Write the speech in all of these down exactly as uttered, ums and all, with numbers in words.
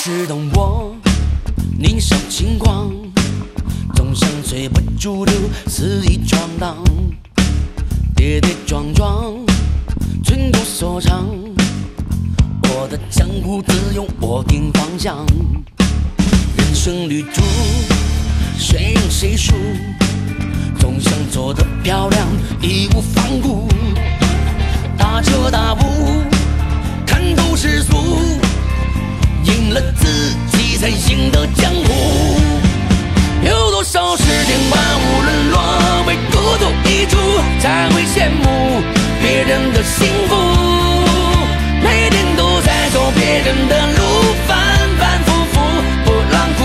是懂我年少轻狂，总想随波逐流，肆意闯荡，跌跌撞撞，寸土所长。我的江湖自有我定方向，人生旅途谁赢谁输，总想做得漂亮，义无反顾，大彻大悟，看透世俗，赢了自己才赢得江湖。有多少世间万物沦落为孤独一注，才会羡慕别人的幸福，每天都在走别人的路，反反复复不让哭。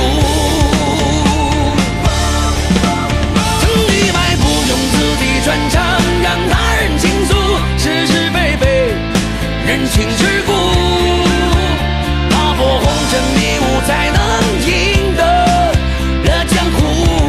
成一败不用自己传唱，让他人倾诉是是非非，人情世故，踏破红尘迷雾才能赢得了江湖。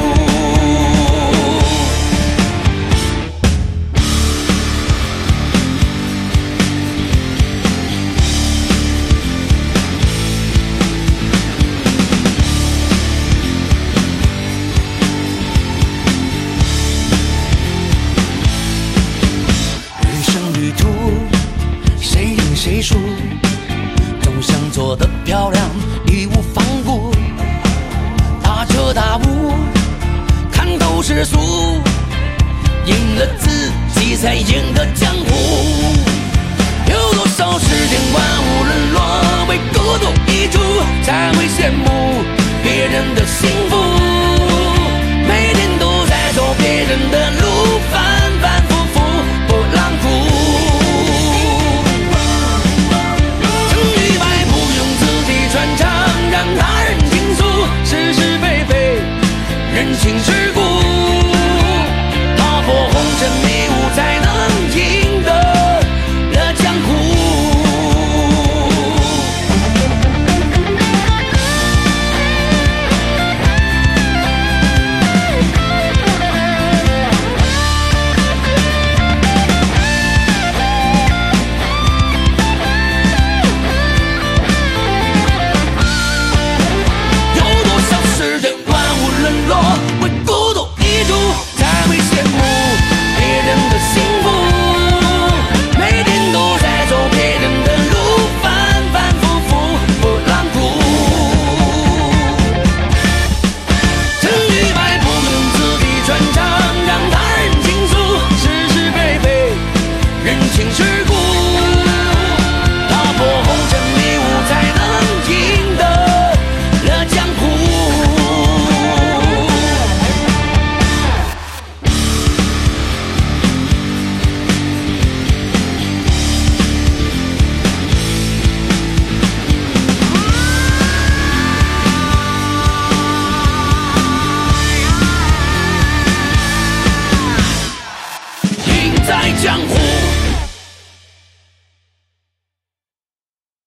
人生旅途谁赢谁输，总想做得漂亮，义无反顾，大彻大悟，看透世俗，赢了自己才赢得江湖。有多少世间万物沦落为孤独一注，才会羡慕